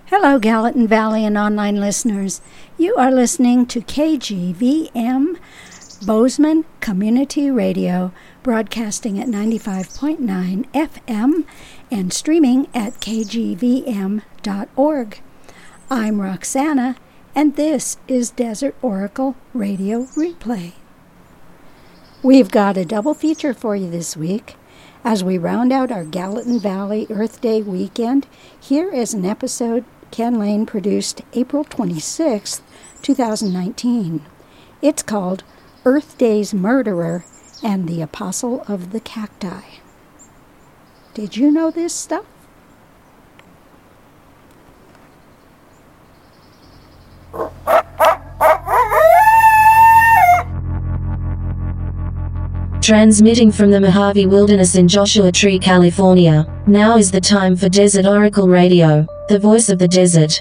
Hello, Gallatin Valley and online listeners. You are listening to KGVM Bozeman Community Radio, broadcasting at 95.9 FM and streaming at kgvm.org. I'm Roxana, and this is Desert Oracle Radio Replay. We've got a double feature for you this week. As we round out our Gallatin Valley Earth Day weekend, here is an episode Ken Lane produced April 26, 2019. It's called Earth Day's Murderer and the Apostle of the Cacti. Did you know this stuff? Transmitting from the Mojave Wilderness in Joshua Tree, California, now is the time for Desert Oracle Radio, the voice of the desert.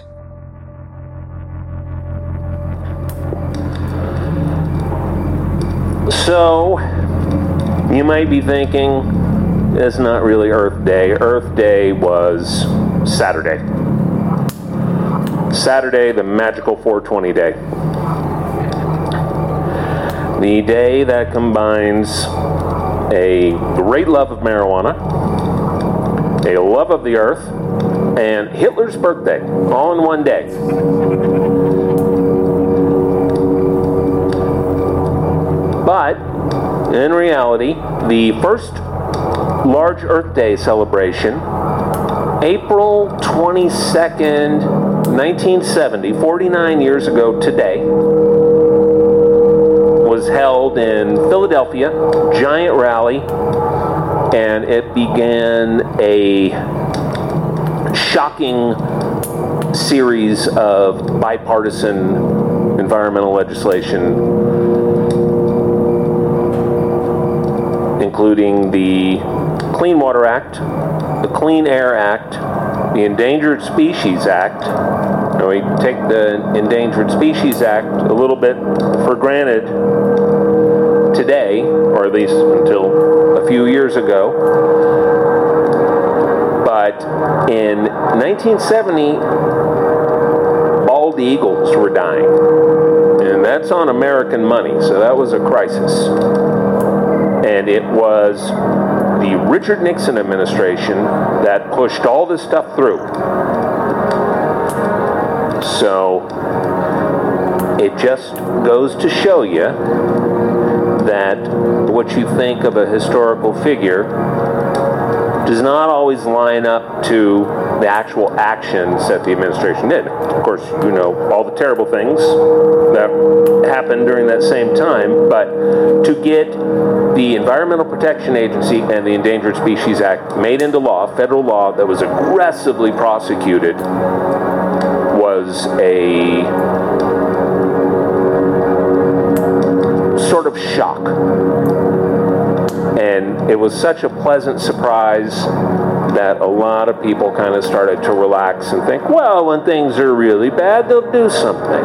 So, you might be thinking, it's not really Earth Day. Earth Day was Saturday. Saturday, the magical 420 day. The day that combines a great love of marijuana, a love of the earth, and Hitler's birthday, all in one day. But, in reality, the first large Earth Day celebration, April 22nd, 1970, 49 years ago today, was held in Philadelphia, giant rally, and it began a shocking series of bipartisan environmental legislation, including the Clean Water Act, the Clean Air Act, the Endangered Species Act. Now, we take the Endangered Species Act a little bit for granted today, or at least until a few years ago. But in 1970, bald eagles were dying. And that's on American money, so that was a crisis. And it was the Richard Nixon administration that pushed all this stuff through. So it just goes to show you that what you think of a historical figure does not always line up to the actual actions that the administration did. Of course, you know all the terrible things that happened during that same time, but to get the Environmental Protection Agency and the Endangered Species Act made into law, federal law, that was aggressively prosecuted, was a sort of shock. And it was such a pleasant surprise that a lot of people kind of started to relax and think, well, when things are really bad, they'll do something.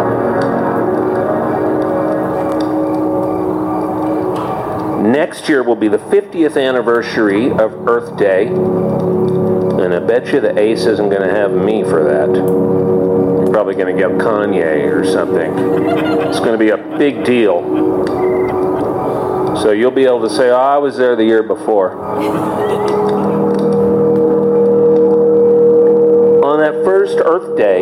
Next year will be the 50th anniversary of Earth Day, and I bet you the Ace isn't going to have me for that. You're probably going to get Kanye or something. It's going to be a big deal. So you'll be able to say, oh, I was there the year before. On that first Earth Day,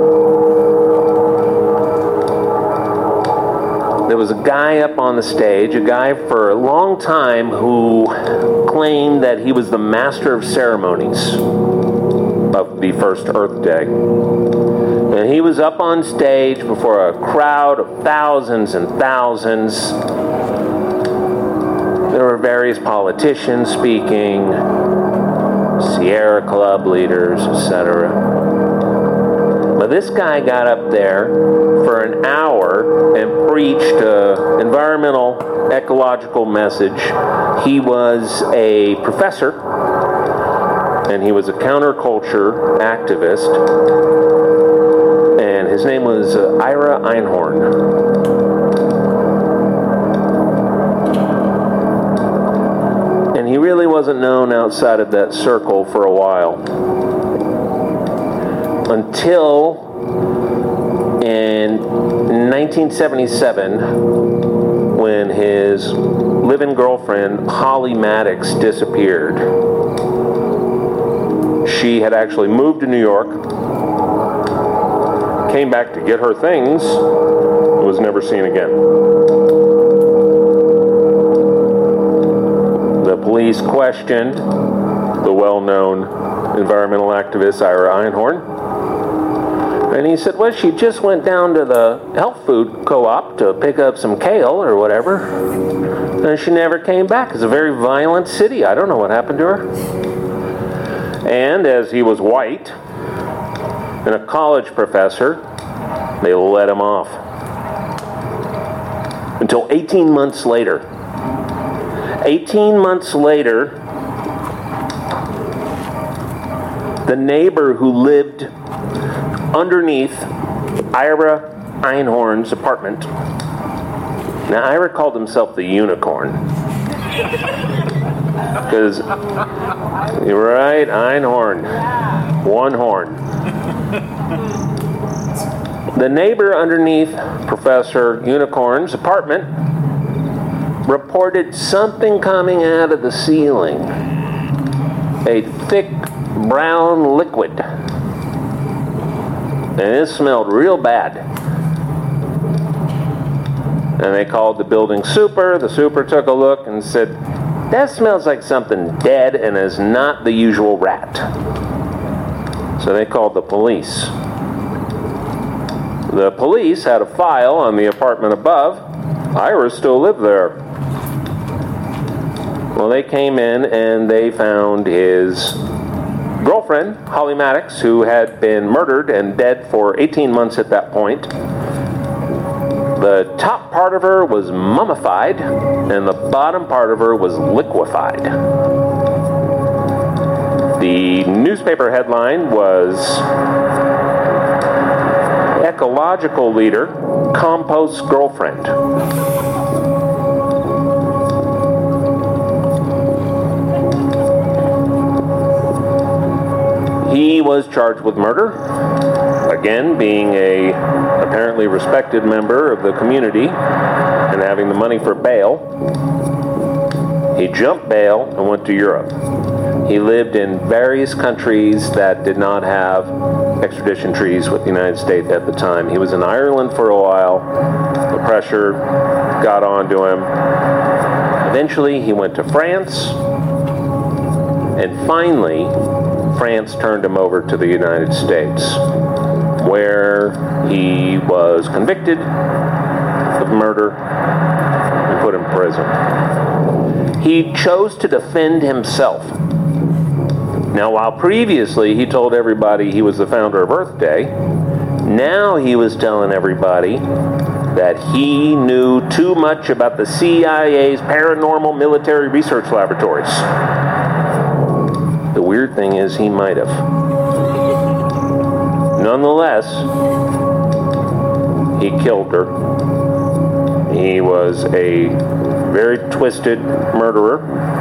there was a guy up on the stage, a guy for a long time who claimed that he was the master of ceremonies of the first Earth Day. And he was up on stage before a crowd of thousands and thousands. There were various politicians speaking, Sierra Club leaders, etc. But this guy got up there for an hour and preached an environmental, ecological message. He was a professor, and he was a counterculture activist, and his name was Ira Einhorn. And he really wasn't known outside of that circle for a while. until in 1977, when his live-in girlfriend, Holly Maddox, disappeared. She had actually moved to New York, came back to get her things, and was never seen again. The police questioned the well-known environmental activist Ira Einhorn, and he said, well, she just went down to the health food co-op to pick up some kale or whatever, and she never came back. It's a very violent city. I don't know what happened to her. And as he was white and a college professor, they let him off. Until 18 months later. 18 months later, the neighbor who lived underneath Ira Einhorn's apartment. Now, Ira called himself the unicorn. Because, you're right, Einhorn. One horn. The neighbor underneath Professor Unicorn's apartment reported something coming out of the ceiling. A thick brown liquid. And it smelled real bad. And they called the building super. The super took a look and said, that smells like something dead and is not the usual rat. So they called the police. The police had a file on the apartment above. Ira still lived there. Well, they came in and they found his girlfriend, Holly Maddox, who had been murdered and dead for 18 months at that point. The top part of her was mummified, and the bottom part of her was liquefied. The newspaper headline was, Ecological Leader Composts Girlfriend. He was charged with murder, again being a apparently respected member of the community and having the money for bail. He jumped bail and went to Europe. He lived in various countries that did not have extradition treaties with the United States at the time. He was in Ireland for a while. The pressure got onto him. Eventually, he went to France, and finally, France turned him over to the United States, where he was convicted of murder and put in prison. He chose to defend himself. Now, while previously he told everybody he was the founder of Earth Day, now he was telling everybody that he knew too much about the CIA's paranormal military research laboratories. The weird thing is he might have. Nonetheless, he killed her. He was a very twisted murderer.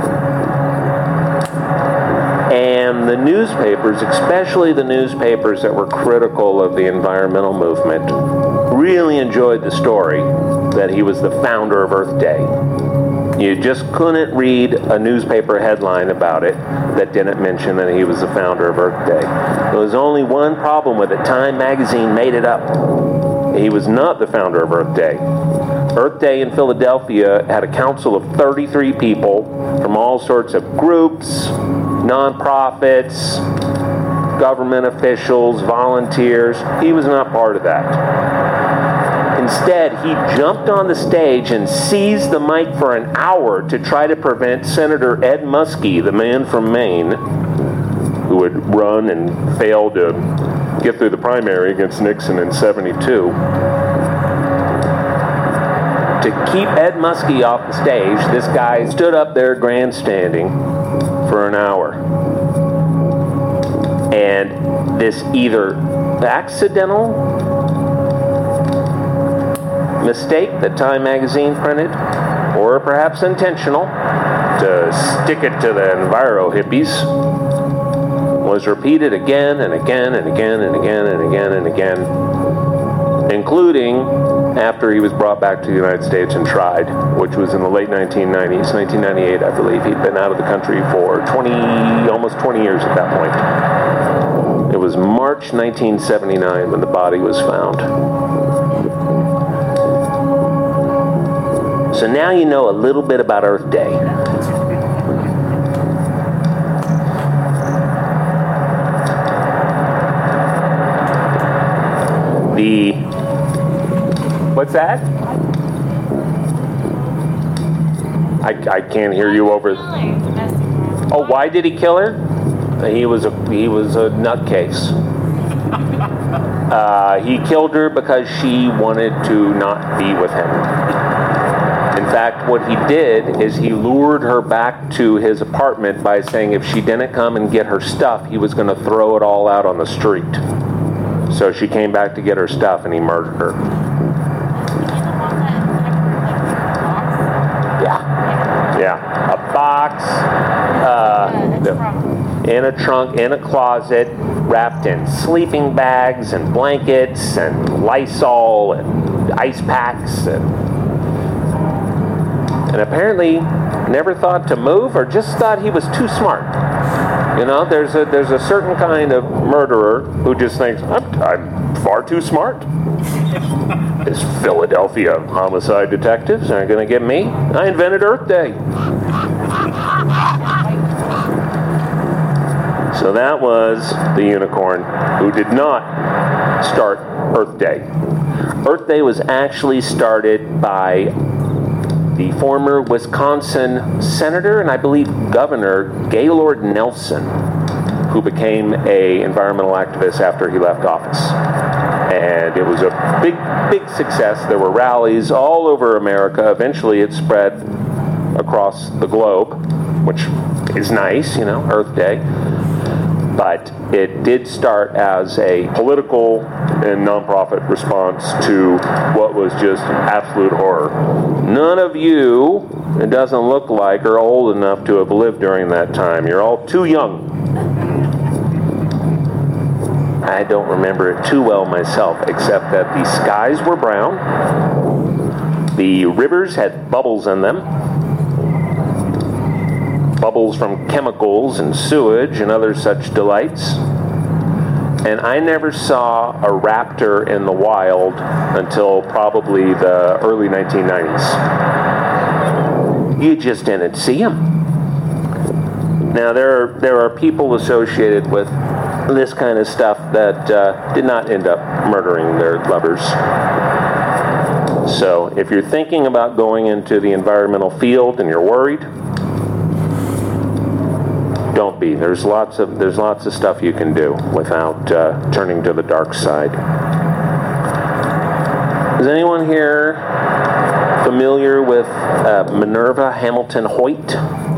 And the newspapers, especially the newspapers that were critical of the environmental movement, really enjoyed the story that he was the founder of Earth Day. You just couldn't read a newspaper headline about it that didn't mention that he was the founder of Earth Day. There was only one problem with it. Time magazine made it up. He was not the founder of Earth Day. Earth Day in Philadelphia had a council of 33 people from all sorts of groups, nonprofits, government officials, volunteers. He was not part of that. Instead, he jumped on the stage and seized the mic for an hour to try to prevent Senator Ed Muskie, the man from Maine, who had run and failed to get through the primary against Nixon in '72. To keep Ed Muskie off the stage, this guy stood up there grandstanding for an hour. And this either accidental mistake that Time magazine printed, or perhaps intentional, to stick it to the enviro hippies, was repeated again and again and again and again and again and again, including after he was brought back to the United States and tried, which was in the late 1990s, 1998, I believe. He'd been out of the country for almost 20 years at that point. It was March 1979 when the body was found. So now you know a little bit about Earth Day. What's that? I can't hear you over. Oh, why did he kill her? He was a nutcase. He killed her because she wanted to not be with him. In fact, what he did is he lured her back to his apartment by saying if she didn't come and get her stuff, he was going to throw it all out on the street. So she came back to get her stuff and he murdered her. Yeah, a box, in a trunk, in a closet, wrapped in sleeping bags and blankets and Lysol and ice packs, and apparently never thought to move, or just thought he was too smart. You know, there's a certain kind of murderer who just thinks, I'm far too smart. These Philadelphia homicide detectives aren't going to get me. I invented Earth Day. So that was the unicorn who did not start Earth Day. Earth Day was actually started by the former Wisconsin senator and I believe governor Gaylord Nelson, who became an environmental activist after he left office. And it was a big success. There were rallies all over America. Eventually it spread across the globe, which is nice, you know, Earth Day. But it did start as a political and nonprofit response to what was just absolute horror. None of you, it doesn't look like, are old enough to have lived during that time. You're all too young. I don't remember it too well myself, except that the skies were brown, the rivers had bubbles in them, bubbles from chemicals and sewage and other such delights, and I never saw a raptor in the wild until probably the early 1990s. You just didn't see them. Now there are people associated with this kind of stuff that did not end up murdering their lovers. So if you're thinking about going into the environmental field and you're worried, don't be. There's lots of stuff you can do without turning to the dark side. Is anyone here familiar with Minerva Hamilton Hoyt?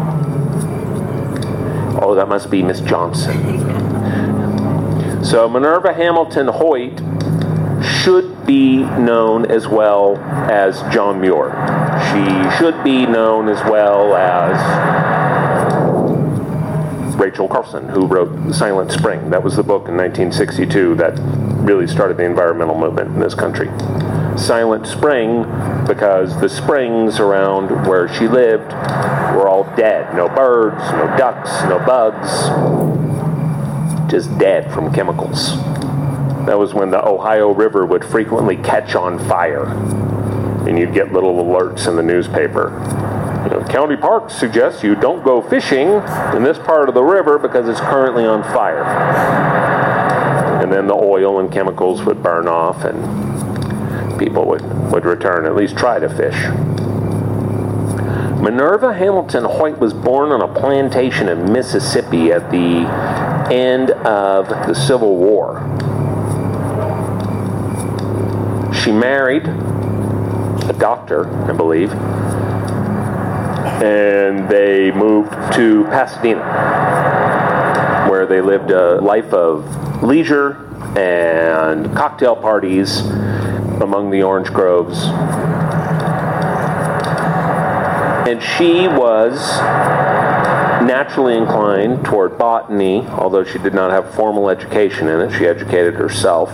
Oh, that must be Miss Johnson. So Minerva Hamilton Hoyt should be known as well as John Muir. She should be known as well as Rachel Carson, who wrote Silent Spring. That was the book in 1962 that really started the environmental movement in this country. Silent Spring because the springs around where she lived were all dead. No birds, no ducks, no bugs. Just dead from chemicals. That was when the Ohio River would frequently catch on fire, and you'd get little alerts in the newspaper. You know, county parks suggest you don't go fishing in this part of the river because it's currently on fire. And then the oil and chemicals would burn off, and people would return, at least try to fish. Minerva Hamilton Hoyt was born on a plantation in Mississippi at the end of the Civil War. She married a doctor, I believe, and they moved to Pasadena, where they lived a life of leisure and cocktail parties among the orange groves. And she was naturally inclined toward botany, although she did not have formal education in it. She educated herself.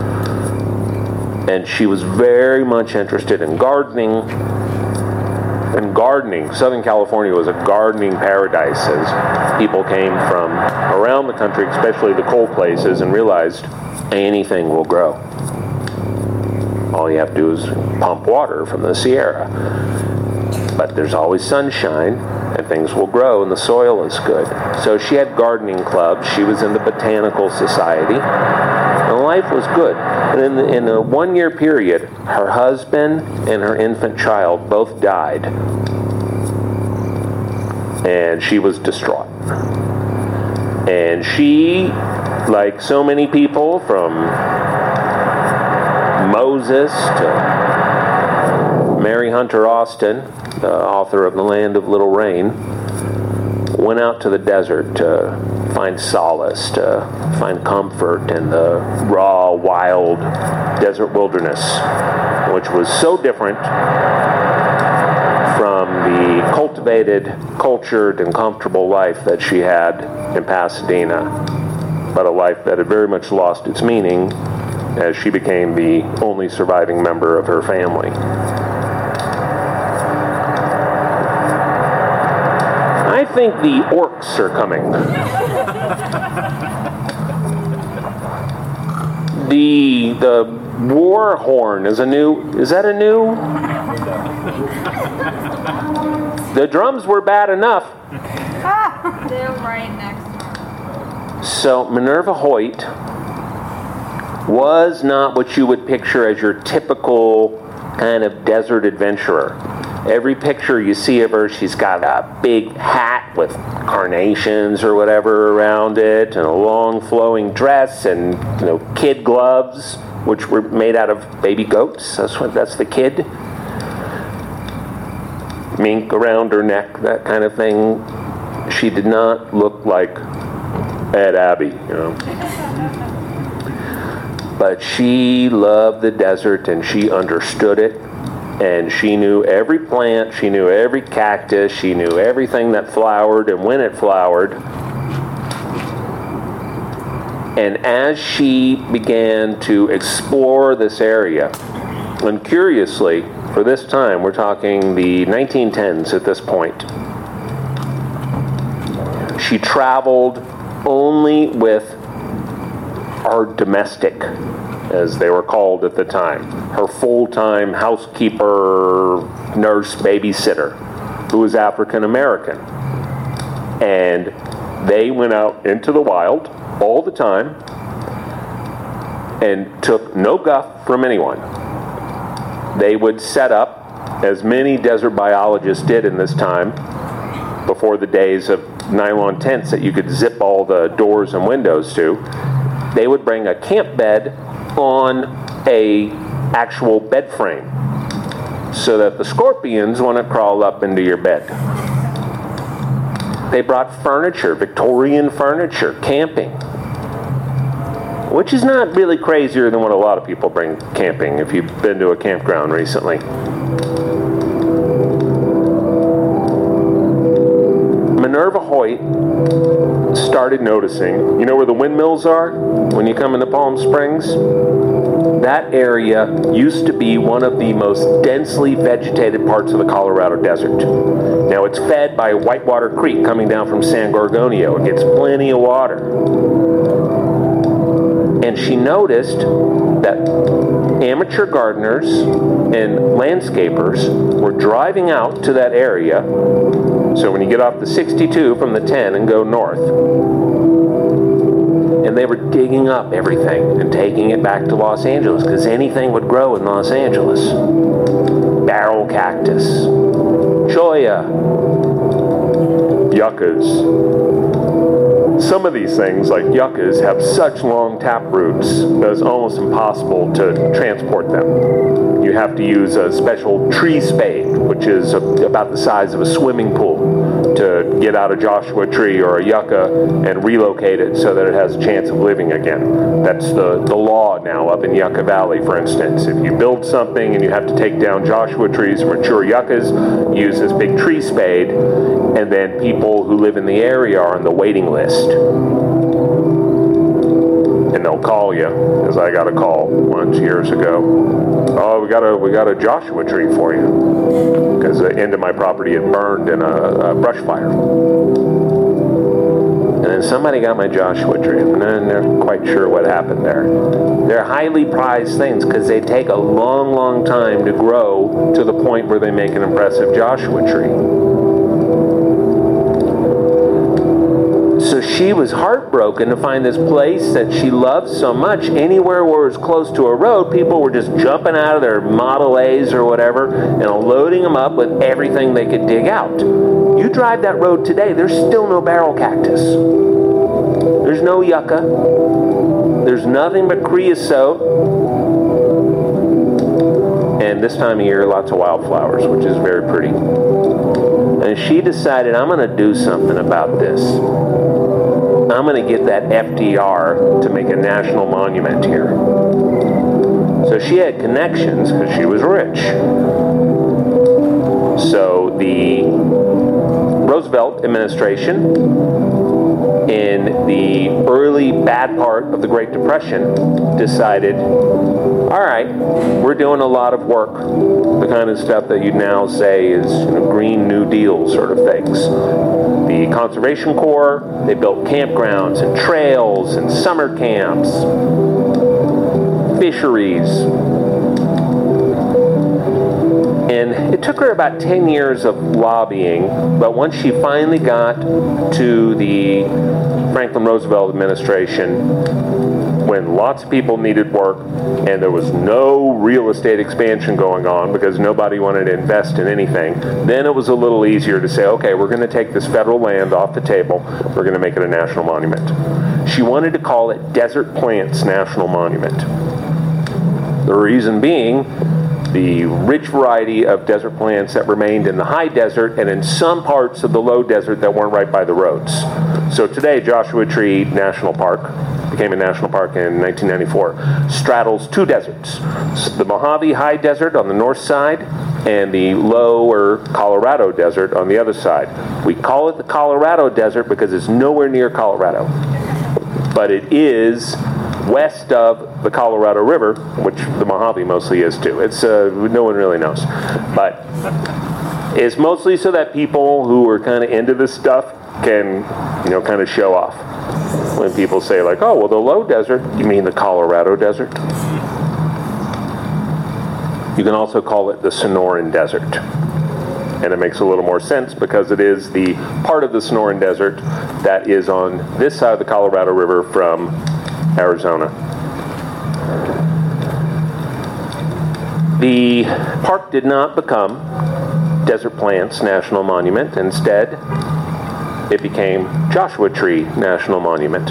And she was very much interested in gardening. And gardening, Southern California was a gardening paradise as people came from around the country, especially the cold places, and realized anything will grow. All you have to do is pump water from the Sierra. But there's always sunshine, and things will grow, and the soil is good. So she had gardening clubs. She was in the Botanical Society, and life was good. And in a one-year period, her husband and her infant child both died, and she was distraught. And she, like so many people, from Moses to Mary Hunter Austin, the author of The Land of Little Rain, went out to the desert to find solace, to find comfort in the raw, wild desert wilderness, which was so different from the cultivated, cultured, and comfortable life that she had in Pasadena, but a life that had very much lost its meaning as she became the only surviving member of her family. I think the orcs are coming. The war horn is that a new? The drums were bad enough. They're right next to her. So Minerva Hoyt was not what you would picture as your typical kind of desert adventurer. Every picture you see of her, she's got a big hat with carnations or whatever around it, and a long flowing dress, and kid gloves, which were made out of baby goats. That's the kid. Mink around her neck, that kind of thing. She did not look like Ed Abbey, But she loved the desert, and she understood it. And she knew every plant, she knew every cactus, she knew everything that flowered and when it flowered. And as she began to explore this area, and curiously, for this time, we're talking the 1910s at this point, she traveled only with her domestic, as they were called at the time, her full-time housekeeper, nurse, babysitter, who was African American. And they went out into the wild all the time and took no guff from anyone. They would set up, as many desert biologists did in this time, before the days of nylon tents that you could zip all the doors and windows to, they would bring a camp bed on a actual bed frame so that the scorpions wouldn't crawl up into your bed. They brought furniture, Victorian furniture, camping, which is not really crazier than what a lot of people bring camping if you've been to a campground recently. Minerva Hoyt started noticing, where the windmills are when you come into Palm Springs? That area used to be one of the most densely vegetated parts of the Colorado Desert. Now it's fed by Whitewater Creek coming down from San Gorgonio. It gets plenty of water. And she noticed that amateur gardeners and landscapers were driving out to that area. So when you get off the 62 from the 10 and go north, and they were digging up everything and taking it back to Los Angeles, because anything would grow in Los Angeles. Barrel cactus, cholla, yuccas. Some of these things, like yuccas, have such long tap roots that it's almost impossible to transport them. You have to use a special tree spade, which is about the size of a swimming pool, to get out a Joshua tree or a yucca and relocate it so that it has a chance of living again. That's the law now up in Yucca Valley, for instance. If you build something and you have to take down Joshua trees, mature yuccas, use this big tree spade, and then people who live in the area are on the waiting list. And they'll call you, as I got a call once years ago. Oh, we got a Joshua tree for you, because the end of my property had burned in a brush fire. And then somebody got my Joshua tree, and I'm not quite sure what happened there. They're highly prized things because they take a long, long time to grow to the point where they make an impressive Joshua tree. So she was heartbroken to find this place that she loved so much. Anywhere where it was close to a road, people were just jumping out of their Model A's or whatever and loading them up with everything they could dig out. You drive that road today, there's still no barrel cactus. There's no yucca. There's nothing but creosote. And this time of year, lots of wildflowers, which is very pretty. And she decided, I'm going to do something about this. I'm going to get that FDR to make a national monument here. So she had connections because she was rich. So the Roosevelt administration, in the early bad part of the Great Depression, decided, all right, we're doing a lot of work, the kind of stuff that you'd now say is Green New Deal sort of things. The Conservation Corps, they built campgrounds and trails and summer camps, fisheries. And it took her about 10 years of lobbying, but once she finally got to the Franklin Roosevelt administration, when lots of people needed work and there was no real estate expansion going on because nobody wanted to invest in anything, then it was a little easier to say, okay, we're going to take this federal land off the table, we're going to make it a national monument. She wanted to call it Desert Plants National Monument. The reason being, the rich variety of desert plants that remained in the high desert and in some parts of the low desert that weren't right by the roads. So today, Joshua Tree National Park became a national park in 1994, straddles two deserts. The Mojave High Desert on the north side and the lower Colorado Desert on the other side. We call it the Colorado Desert because it's nowhere near Colorado, but it is west of the Colorado River, which the Mojave mostly is too. It's no one really knows, but it's mostly so that people who are kind of into this stuff can, kind of show off. When people say like, oh, well, the low desert, you mean the Colorado Desert? You can also call it the Sonoran Desert. And it makes a little more sense because it is the part of the Sonoran Desert that is on this side of the Colorado River from Arizona. The park did not become Desert Plants National Monument. Instead, it became Joshua Tree National Monument.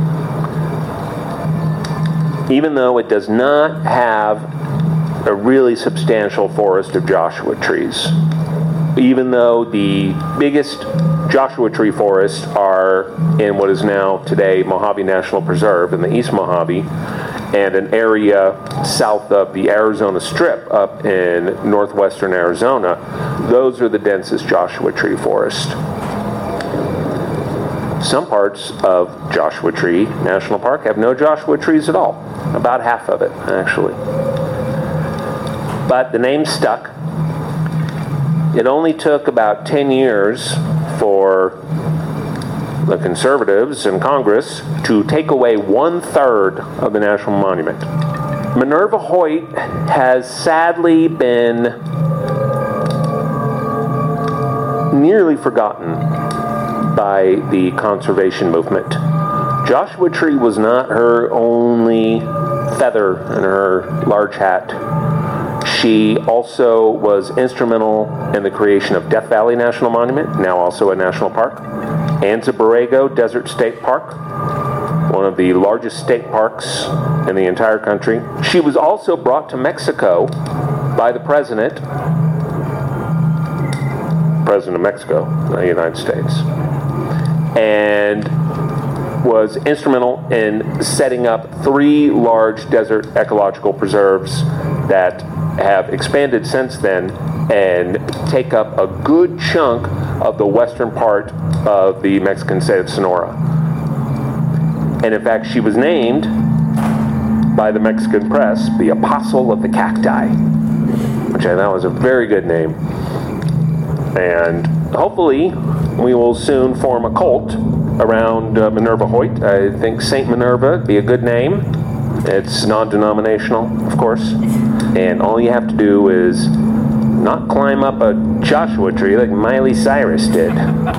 Even though it does not have a really substantial forest of Joshua trees, even though the biggest Joshua tree forests are in what is now today Mojave National Preserve in the East Mojave, and an area south of the Arizona Strip up in northwestern Arizona, those are the densest Joshua tree forests. Some parts of Joshua Tree National Park have no Joshua trees at all. About half of it, actually. But the name stuck. It only took about 10 years for the conservatives in Congress to take away 1/3 of the national monument. Minerva Hoyt has sadly been nearly forgotten by the conservation movement. Joshua Tree was not her only feather in her large hat. She also was instrumental in the creation of Death Valley National Monument, now also a national park, Anza Borrego Desert State Park, one of the largest state parks in the entire country. She was also brought to Mexico by the president president of Mexico, the United States, and was instrumental in setting up 3 large desert ecological preserves that have expanded since then and take up a good chunk of the western part of the Mexican state of Sonora. And in fact, she was named by the Mexican press the Apostle of the Cacti, which I thought was a very good name. And hopefully we will soon form a cult around Minerva Hoyt. I think Saint Minerva would be a good name. It's non-denominational, of course. And all you have to do is not climb up a Joshua tree like Miley Cyrus did.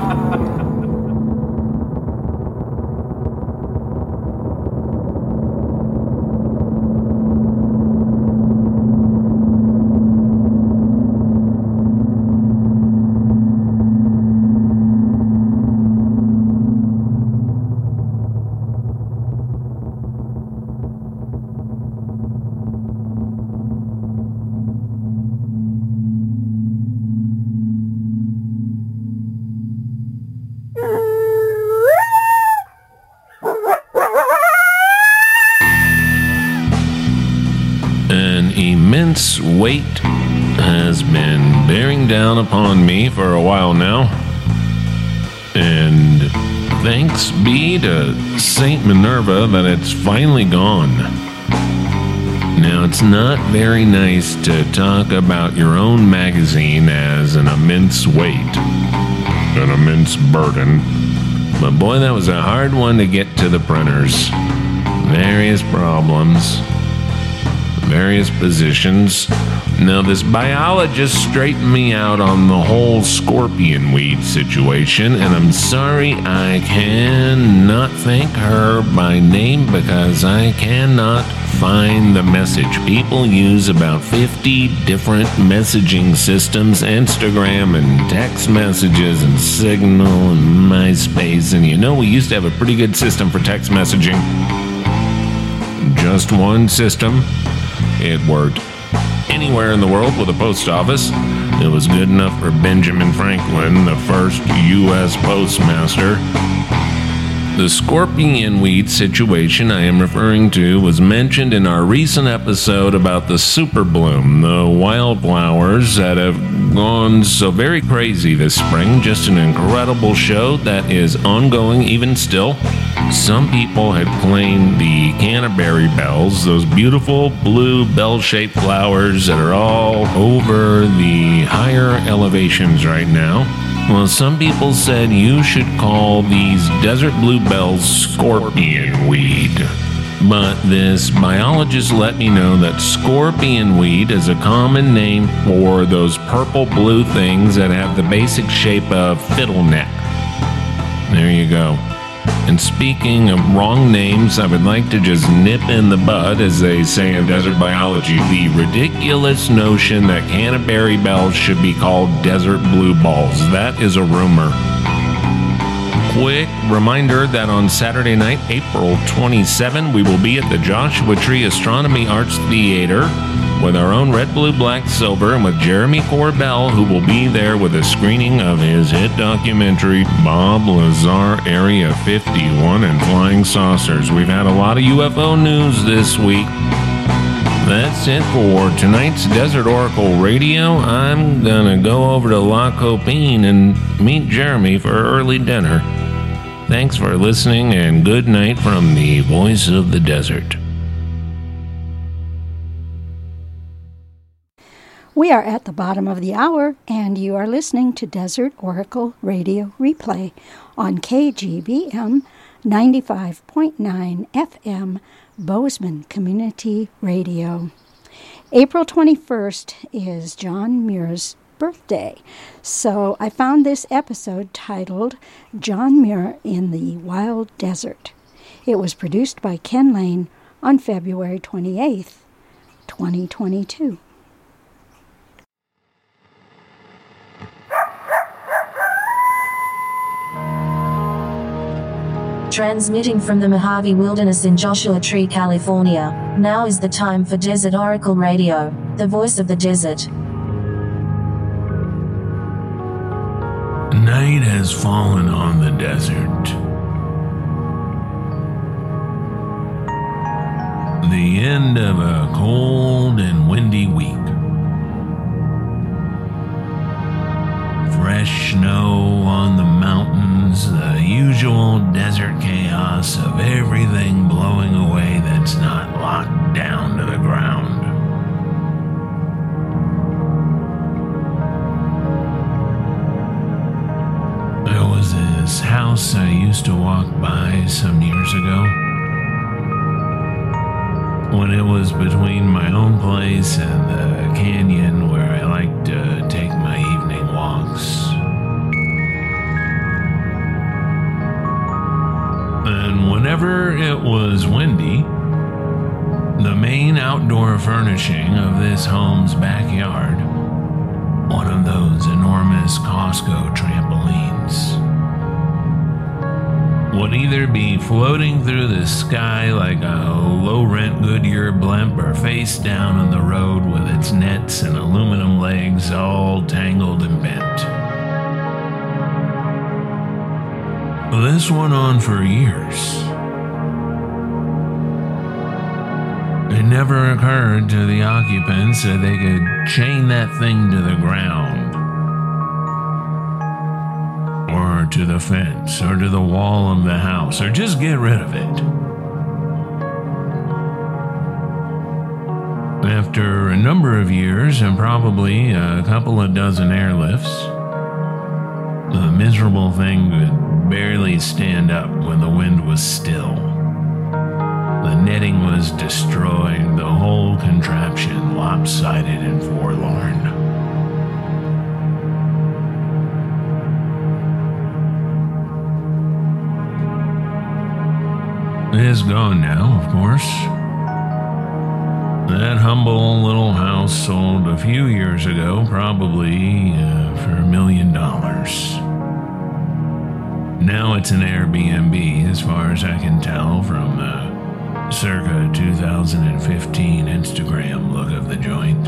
Immense weight has been bearing down upon me for a while now, and thanks be to Saint Minerva that it's finally gone. Now, it's not very nice to talk about your own magazine as an immense weight, an immense burden, but boy, that was a hard one to get to the printers. Various problems, various positions. Now, this biologist straightened me out on the whole scorpion weed situation, and I'm sorry I cannot thank her by name because I cannot find the message. People use about 50 different messaging systems, Instagram and text messages and Signal and MySpace, and you know we used to have a pretty good system for text messaging. Just one system. It worked anywhere in the world with a post office. It was good enough for Benjamin Franklin, the first U.S. postmaster. The scorpion weed situation I am referring to was mentioned in our recent episode about the super bloom, the wildflowers that have gone so very crazy this spring. Just an incredible show that is ongoing even still. Some people had claimed the Canterbury bells, those beautiful blue bell-shaped flowers that are all over the higher elevations right now. Well, some people said you should call these desert bluebells scorpion weed. But this biologist let me know that scorpion weed is a common name for those purple-blue things that have the basic shape of fiddleneck. There you go. And speaking of wrong names, I would like to just nip in the bud, as they say in desert biology, the ridiculous notion that Canterbury bells should be called desert blue balls. That is a rumor. Quick reminder that on Saturday night, April 27, we will be at the Joshua Tree Astronomy Arts Theater with our own Red, Blue, Black, Silver, and with Jeremy Corbell, who will be there with a screening of his hit documentary, Bob Lazar, Area 51 and Flying Saucers. We've had a lot of UFO news this week. That's it for tonight's Desert Oracle Radio. I'm gonna go over to La Copine and meet Jeremy for early dinner. Thanks for listening, and good night from the Voice of the Desert. We are at the bottom of the hour, and you are listening to Desert Oracle Radio Replay on KGBM 95.9 FM, Bozeman Community Radio. April 21st is John Muir's birthday, so I found this episode titled John Muir in the Wild Desert. It was produced by Ken Lane on February 28th, 2022. Transmitting from the Mojave Wilderness in Joshua Tree, California. Now is the time for Desert Oracle Radio, the voice of the desert. Night has fallen on the desert. The end of a cold and windy week. Fresh snow on the mountains, the usual desert chaos of everything blowing away that's not locked down to the ground. There was this house I used to walk by some years ago, when it was between my own place and the canyon where I like to take my evening walks. And whenever it was windy, the main outdoor furnishing of this home's backyard, one of those enormous Costco trampolines, would either be floating through the sky like a low-rent Goodyear blimp or face down on the road with its nets and aluminum legs all tangled and bent. This went on for years. It never occurred to the occupants that they could chain that thing to the ground, or to the fence, or to the wall of the house, or just get rid of it. After a number of years and probably a couple of dozen airlifts, the miserable thing could barely stand up when the wind was still. The netting was destroyed, the whole contraption lopsided and forlorn. It is gone now, of course. That humble little house sold a few years ago, probably for $1 million. Now it's an Airbnb, as far as I can tell from the circa 2015 Instagram look of the joint.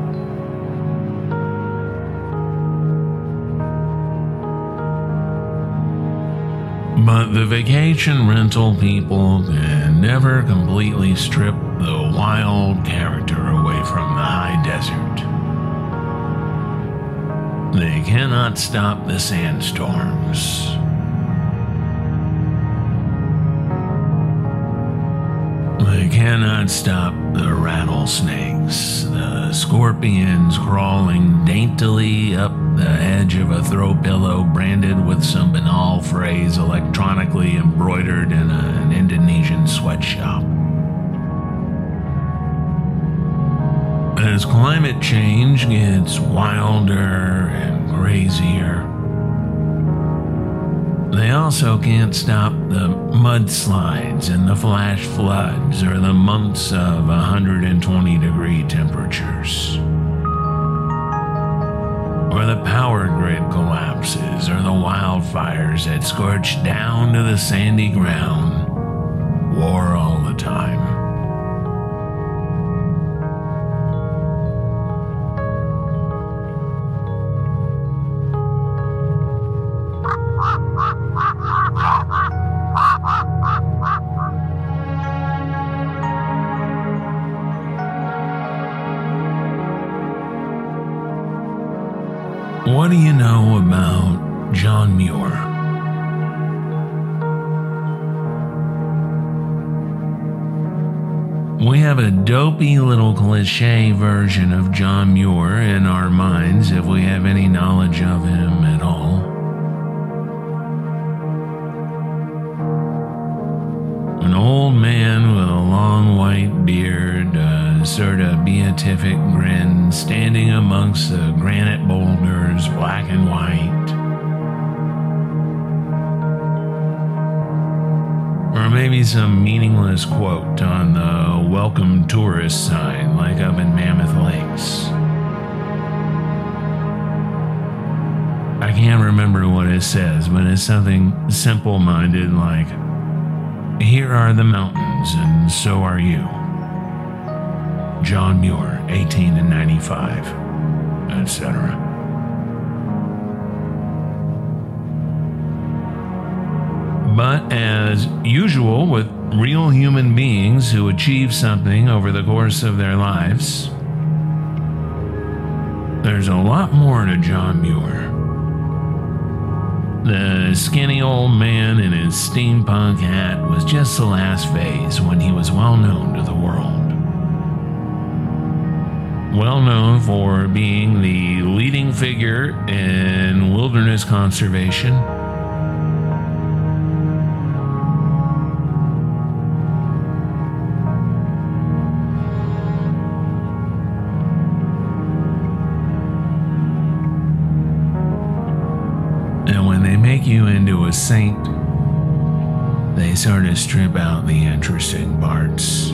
But the vacation rental people can never completely strip the wild character away from the high desert. They cannot stop the sandstorms. They cannot stop the rattlesnakes, the scorpions crawling daintily up the edge of a throw pillow branded with some banal phrase electronically embroidered in an Indonesian sweatshop. As climate change gets wilder and crazier, they also can't stop the mudslides and the flash floods or the months of 120-degree temperatures, or the power grid collapses or the wildfires that scorch down to the sandy ground, war all the time. What do you know about John Muir? We have a dopey little cliche version of John Muir in our minds if we have any knowledge of him at all. An old man with a long white beard, a sort of beatific grin, standing amongst the granite boulders, black and white. Or maybe some meaningless quote on the welcome tourist sign, like up in Mammoth Lakes. I can't remember what it says, but it's something simple-minded like, "Here are the mountains, and so are you." John Muir, 1895, etc. But as usual with real human beings who achieve something over the course of their lives, there's a lot more to John Muir. The skinny old man in his steampunk hat was just the last phase when he was well known to the world. Well known for being the leading figure in wilderness conservation, and when they make you into a saint, they sort of strip out the interesting parts.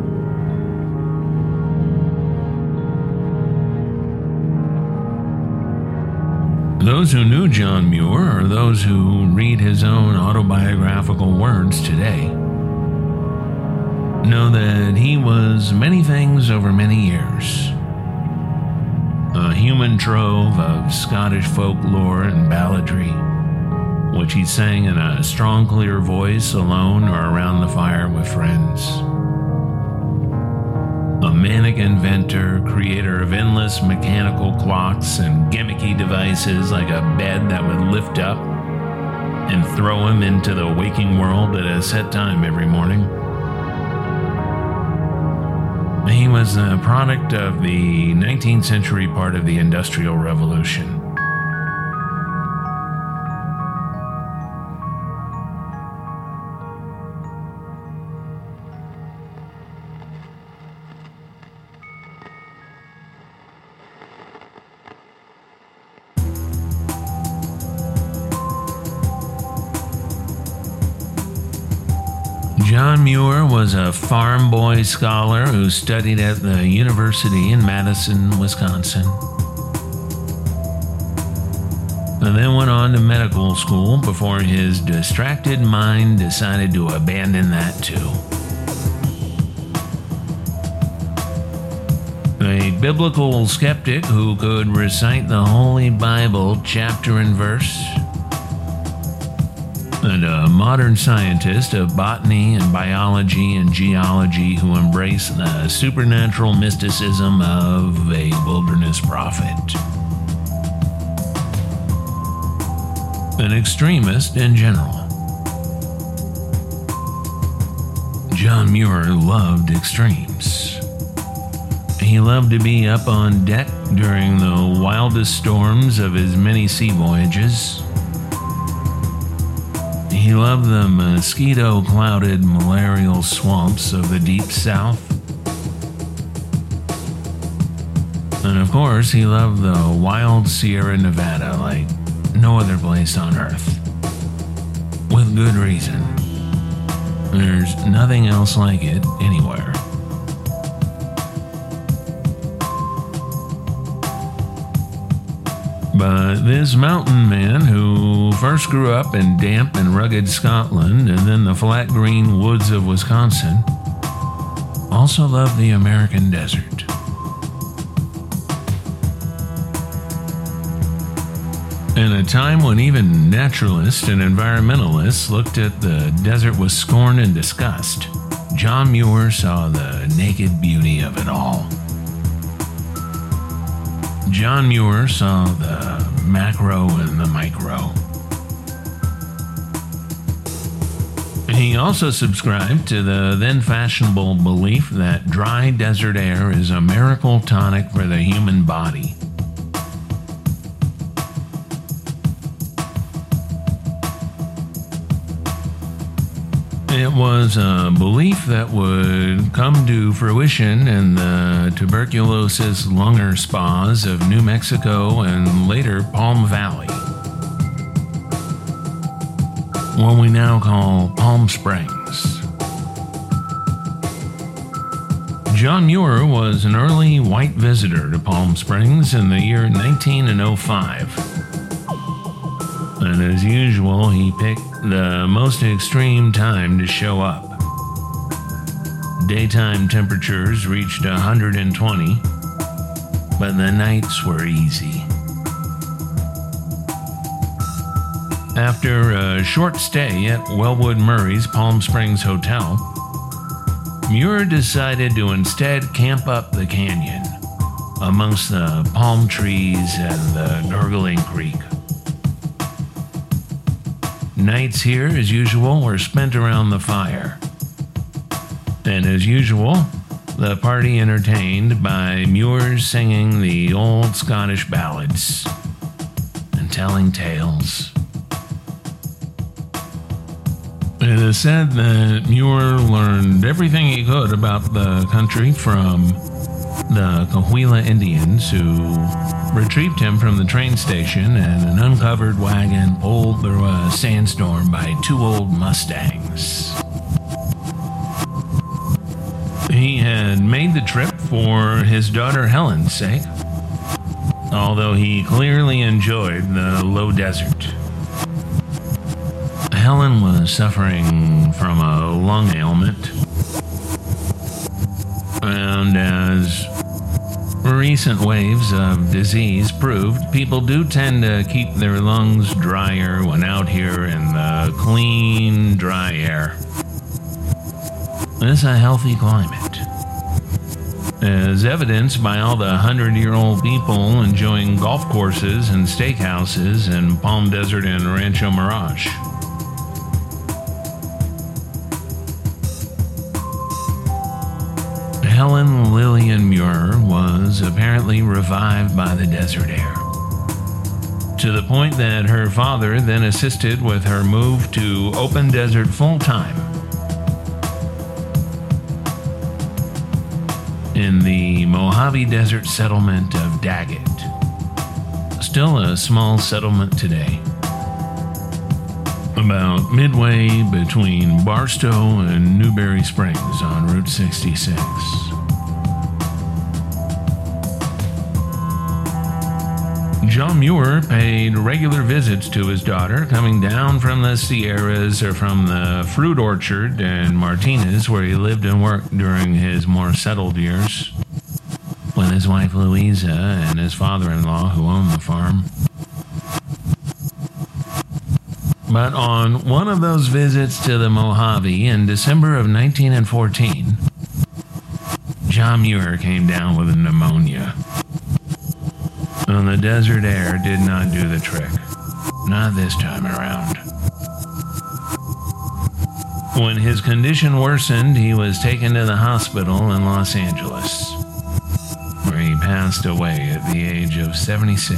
Those who knew John Muir, or those who read his own autobiographical words today, know that he was many things over many years. A human trove of Scottish folklore and balladry, which he sang in a strong, clear voice alone or around the fire with friends. A manic inventor, creator of endless mechanical clocks and gimmicky devices like a bed that would lift up and throw him into the waking world at a set time every morning. He was a product of the 19th century part of the Industrial Revolution. John Muir was a farm boy scholar who studied at the University in Madison, Wisconsin, and then went on to medical school before his distracted mind decided to abandon that too. A biblical skeptic who could recite the Holy Bible chapter and verse, and a modern scientist of botany and biology and geology who embraced the supernatural mysticism of a wilderness prophet. An extremist in general. John Muir loved extremes. He loved to be up on deck during the wildest storms of his many sea voyages. He loved the mosquito-clouded malarial swamps of the deep south. And of course, he loved the wild Sierra Nevada like no other place on Earth. With good reason. There's nothing else like it anywhere. But this mountain man, who first grew up in damp and rugged Scotland and then the flat green woods of Wisconsin, also loved the American desert. In a time when even naturalists and environmentalists looked at the desert with scorn and disgust, John Muir saw the naked beauty of it all. John Muir saw the macro and the micro. He also subscribed to the then fashionable belief that dry desert air is a miracle tonic for the human body. It was a belief that would come to fruition in the tuberculosis lunger spas of New Mexico and later Palm Valley, what we now call Palm Springs. John Muir was an early white visitor to Palm Springs in the year 1905. And as usual, he picked the most extreme time to show up. Daytime temperatures reached 120, but the nights were easy. After a short stay at Wellwood Murray's Palm Springs Hotel, Muir decided to instead camp up the canyon amongst the palm trees and the gurgling creek. Nights here, as usual, were spent around the fire. And as usual, the party entertained by Muir singing the old Scottish ballads and telling tales. It is said that Muir learned everything he could about the country from the Coahuila Indians, who retrieved him from the train station in an uncovered wagon pulled through a sandstorm by two old Mustangs. He had made the trip for his daughter Helen's sake, although he clearly enjoyed the low desert. Helen was suffering from a lung ailment, and as recent waves of disease proved, people do tend to keep their lungs drier when out here in the clean, dry air. It's a healthy climate, as evidenced by all the 100-year-old people enjoying golf courses and steakhouses in Palm Desert and Rancho Mirage. Helen Lillian Muir was apparently revived by the desert air, to the point that her father then assisted with her move to open desert full-time in the Mojave Desert settlement of Daggett, still a small settlement today, about midway between Barstow and Newberry Springs on Route 66. John Muir paid regular visits to his daughter, coming down from the Sierras or from the fruit orchard in Martinez, where he lived and worked during his more settled years, with his wife Louisa and his father-in-law, who owned the farm. But on one of those visits to the Mojave in December of 1914, John Muir came down with pneumonia. And the desert air did not do the trick. Not this time around. When his condition worsened, he was taken to the hospital in Los Angeles, where he passed away at the age of 76.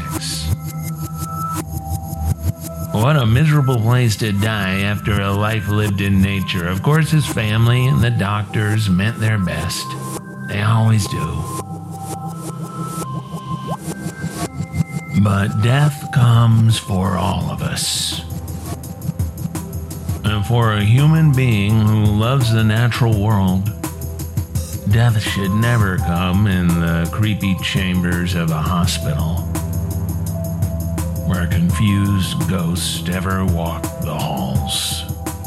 What a miserable place to die after a life lived in nature. Of course, his family and the doctors meant their best. They always do. But death comes for all of us. And for a human being who loves the natural world, death should never come in the creepy chambers of a hospital, where confused ghosts ever walk the halls.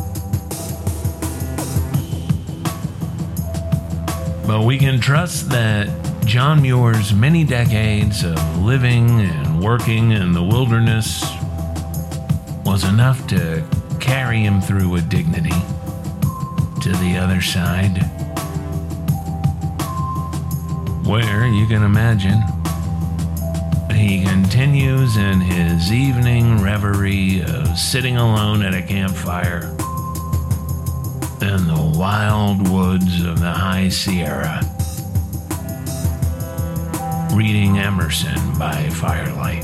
But we can trust that John Muir's many decades of living and working in the wilderness was enough to carry him through with dignity to the other side, where, you can imagine, he continues in his evening reverie of sitting alone at a campfire in the wild woods of the High Sierra, reading Emerson by firelight.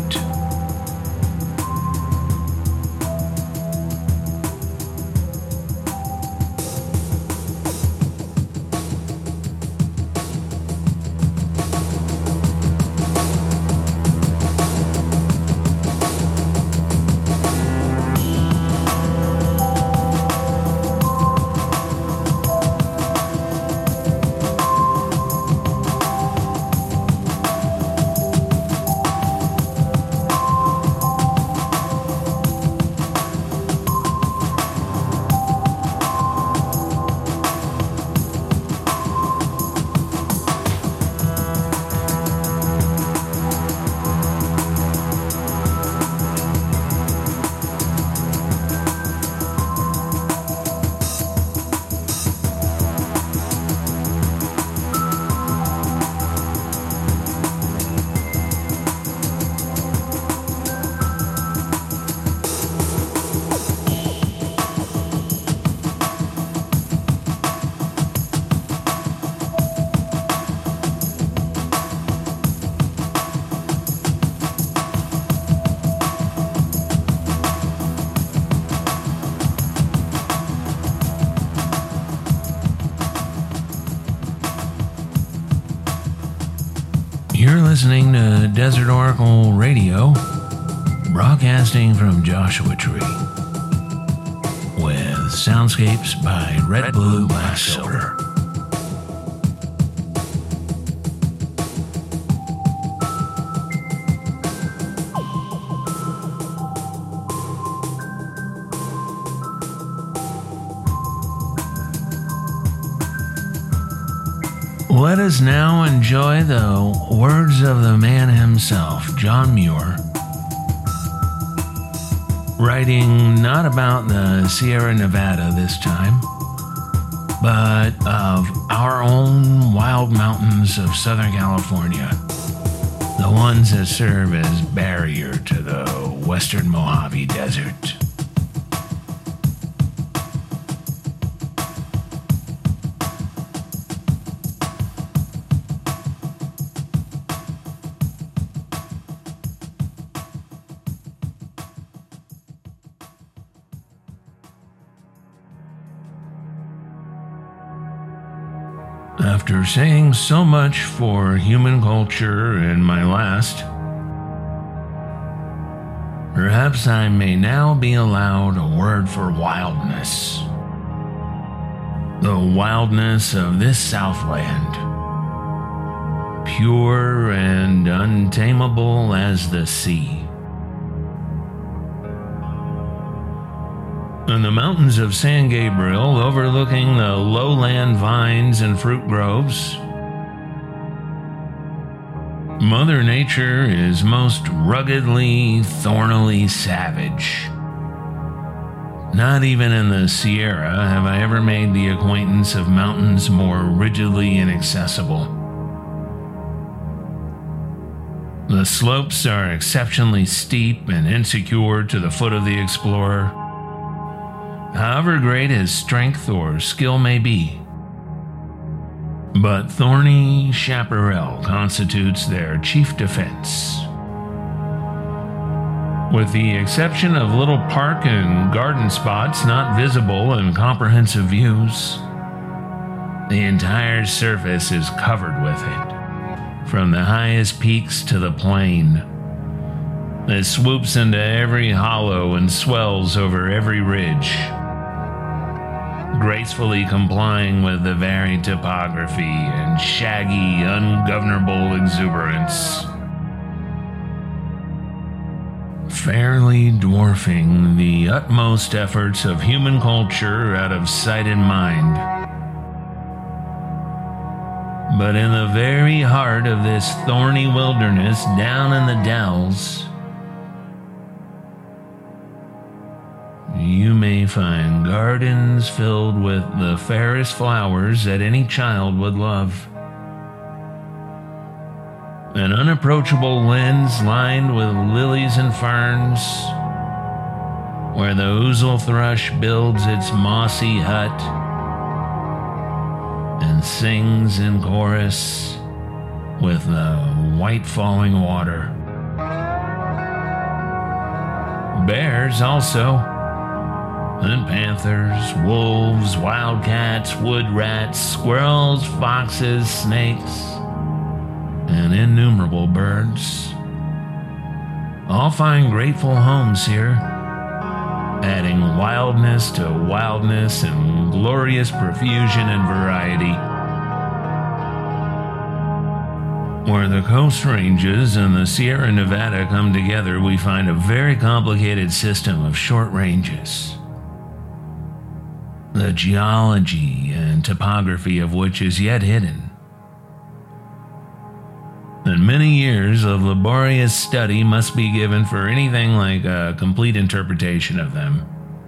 You're listening to Desert Oracle Radio, broadcasting from Joshua Tree, with soundscapes by Red, Blue, Black, Silver. Let us now enjoy the words of the man himself, John Muir, writing not about the Sierra Nevada this time, but of our own wild mountains of Southern California, the ones that serve as barrier to the Western Mojave Desert. After saying so much for human culture in my last, perhaps I may now be allowed a word for wildness. The wildness of this Southland, pure and untamable as the sea. In the mountains of San Gabriel, overlooking the lowland vines and fruit groves, Mother Nature is most ruggedly, thornily savage. Not even in the Sierra have I ever made the acquaintance of mountains more rigidly inaccessible. The slopes are exceptionally steep and insecure to the foot of the explorer, however great his strength or skill may be. But thorny chaparral constitutes their chief defense. With the exception of little park and garden spots not visible in comprehensive views, the entire surface is covered with it, from the highest peaks to the plain. It swoops into every hollow and swells over every ridge, gracefully complying with the varied topography and shaggy, ungovernable exuberance, fairly dwarfing the utmost efforts of human culture out of sight and mind. But in the very heart of this thorny wilderness, down in the dells, you may find gardens filled with the fairest flowers that any child would love. An unapproachable lens lined with lilies and ferns, where the ouzel thrush builds its mossy hut and sings in chorus with the white falling water. Bears also, and panthers, wolves, wildcats, wood rats, squirrels, foxes, snakes, and innumerable birds all find grateful homes here, adding wildness to wildness and glorious profusion and variety. Where the Coast Ranges and the Sierra Nevada come together, we find a very complicated system of short ranges, the geology and topography of which is yet hidden, and many years of laborious study must be given for anything like a complete interpretation of them.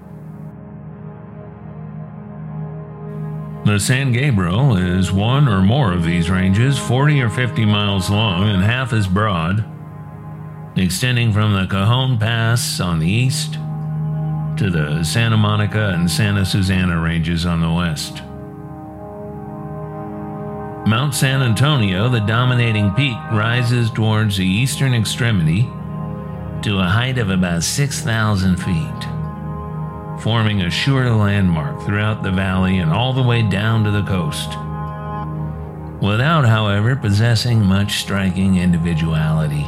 The San Gabriel is one or more of these ranges, 40 or 50 miles long and half as broad, extending from the Cajon Pass on the east to the Santa Monica and Santa Susana ranges on the west. Mount San Antonio, the dominating peak, rises towards the eastern extremity to a height of about 6,000 feet, forming a sure landmark throughout the valley and all the way down to the coast, without, however, possessing much striking individuality.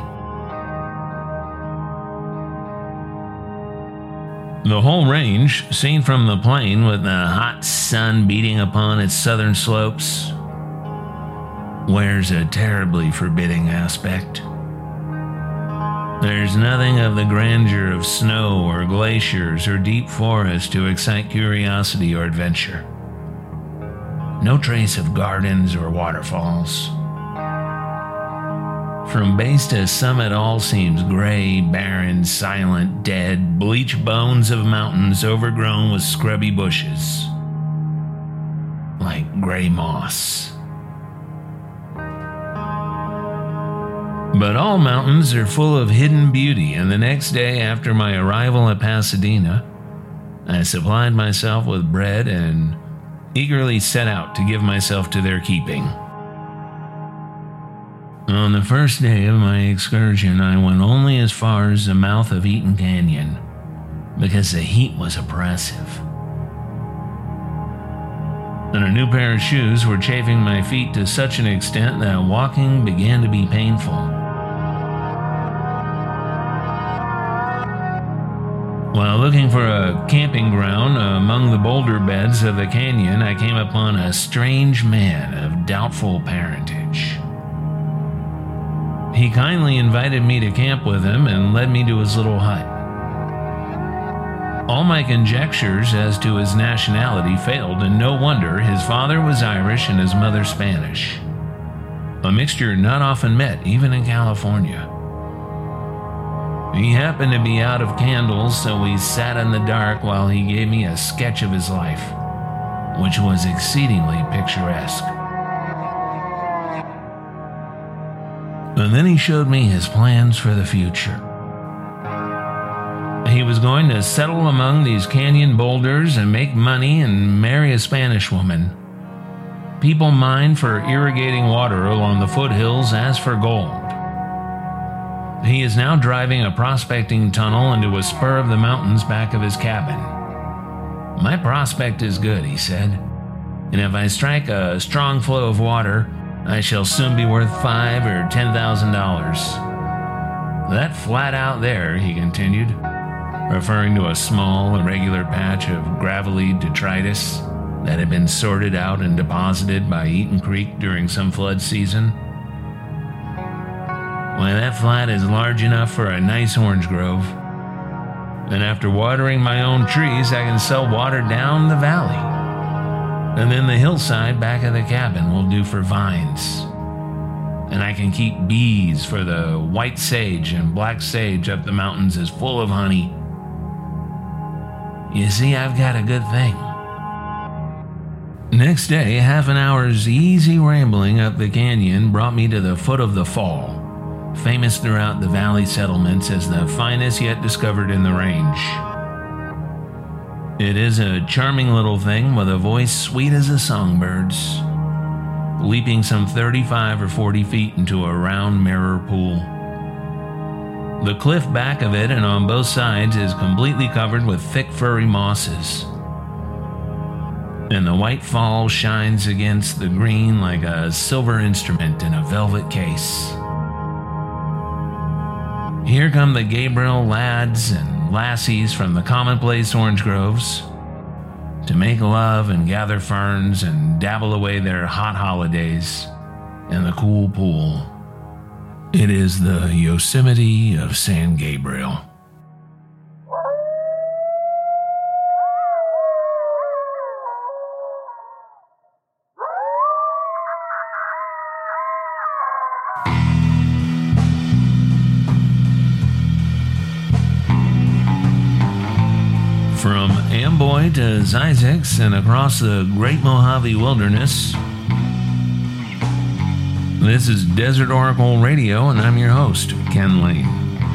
The whole range, seen from the plain with the hot sun beating upon its southern slopes, wears a terribly forbidding aspect. There's nothing of the grandeur of snow or glaciers or deep forest to excite curiosity or adventure. No trace of gardens or waterfalls. From base to summit, all seems gray, barren, silent, dead, bleached bones of mountains overgrown with scrubby bushes, like gray moss. But all mountains are full of hidden beauty, and the next day after my arrival at Pasadena, I supplied myself with bread and eagerly set out to give myself to their keeping. On the first day of my excursion, I went only as far as the mouth of Eaton Canyon, because the heat was oppressive. And a new pair of shoes were chafing my feet to such an extent that walking began to be painful. While looking for a camping ground among the boulder beds of the canyon, I came upon a strange man of doubtful parentage. He kindly invited me to camp with him and led me to his little hut. All my conjectures as to his nationality failed, and no wonder. His father was Irish and his mother Spanish, a mixture not often met even in California. He happened to be out of candles, so we sat in the dark while he gave me a sketch of his life, which was exceedingly picturesque. And then he showed me his plans for the future. He was going to settle among these canyon boulders and make money and marry a Spanish woman. People mine for irrigating water along the foothills as for gold. He is now driving a prospecting tunnel into a spur of the mountains back of his cabin. My prospect is good, he said, and if I strike a strong flow of water, I shall soon be worth $5,000 or $10,000. That flat out there, he continued, referring to a small, irregular patch of gravelly detritus that had been sorted out and deposited by Eaton Creek during some flood season. Why, that flat is large enough for a nice orange grove. And after watering my own trees, I can sell water down the valley. And then the hillside back of the cabin will do for vines. And I can keep bees, for the white sage and black sage up the mountains is full of honey. You see, I've got a good thing. Next day, half an hour's easy rambling up the canyon brought me to the foot of the fall, famous throughout the valley settlements as the finest yet discovered in the range. It is a charming little thing with a voice sweet as a songbird's, leaping some 35 or 40 feet into a round mirror pool. The cliff back of it and on both sides is completely covered with thick furry mosses, and the white fall shines against the green like a silver instrument in a velvet case. Here come the Gabriel lads and lassies from the commonplace orange groves to make love and gather ferns and dabble away their hot holidays in the cool pool. It is the Yosemite of San Gabriel. From Amboy to Zzyzx and across the Great Mojave Wilderness, this is Desert Oracle Radio, and I'm your host, Ken Lane.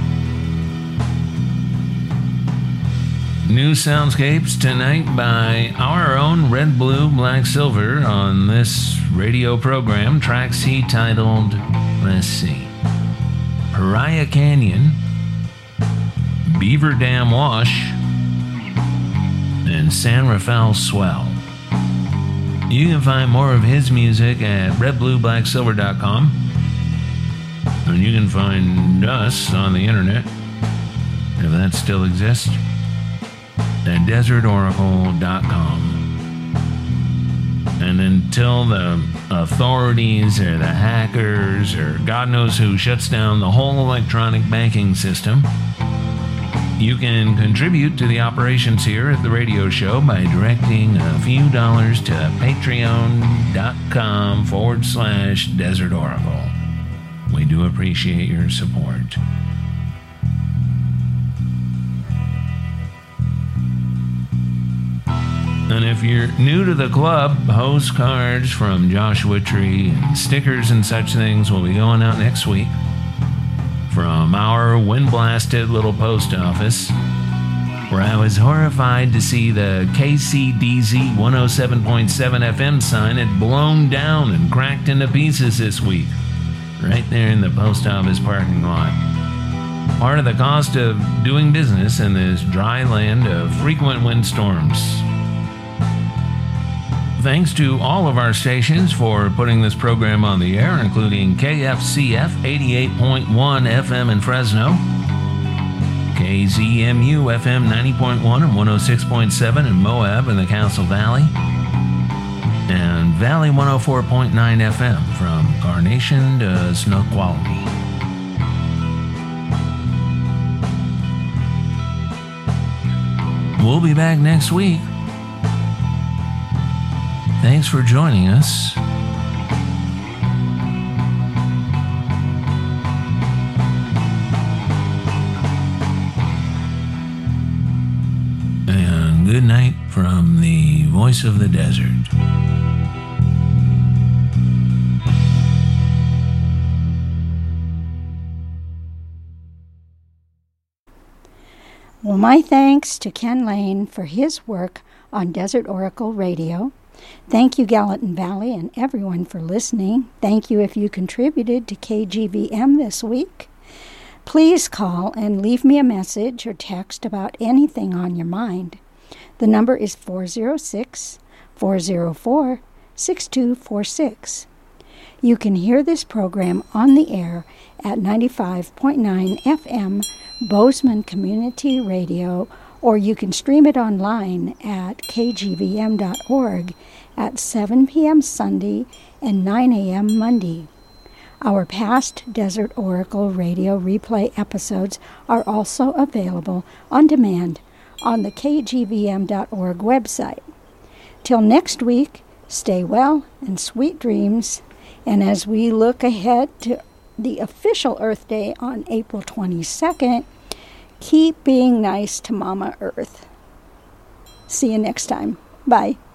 New soundscapes tonight by our own Red, Blue, Black, Silver on this radio program. Tracks he titled, let's see, Pariah Canyon, Beaver Dam Wash, and San Rafael Swell. You can find more of his music at redblueblacksilver.com. And you can find us on the internet, if that still exists, at desertoracle.com. And until the authorities or the hackers or God knows who shuts down the whole electronic banking system, you can contribute to the operations here at the radio show by directing a few dollars to patreon.com/Desert Oracle. We do appreciate your support. And if you're new to the club, postcards from Joshua Tree and stickers and such things will be going out next week from our wind-blasted little post office, where I was horrified to see the KCDZ 107.7 FM sign had blown down and cracked into pieces this week, right there in the post office parking lot. Part of the cost of doing business in this dry land of frequent windstorms. Thanks to all of our stations for putting this program on the air, including KFCF 88.1 FM in Fresno, KZMU FM 90.1 and 106.7 in Moab in the Council Valley, and Valley 104.9 FM from Carnation to Snoqualmie. We'll be back next week. Thanks for joining us. And good night from the voice of the desert. Well, my thanks to Ken Lane for his work on Desert Oracle Radio. Thank you, Gallatin Valley, and everyone for listening. Thank you if you contributed to KGVM this week. Please call and leave me a message or text about anything on your mind. The number is 406-404-6246. You can hear this program on the air at 95.9 FM Bozeman Community Radio, or you can stream it online at kgvm.org at 7 p.m. Sunday and 9 a.m. Monday. Our past Desert Oracle radio replay episodes are also available on demand on the kgvm.org website. Till next week, stay well and sweet dreams. And as we look ahead to the official Earth Day on April 22nd, keep being nice to Mama Earth. See you next time. Bye.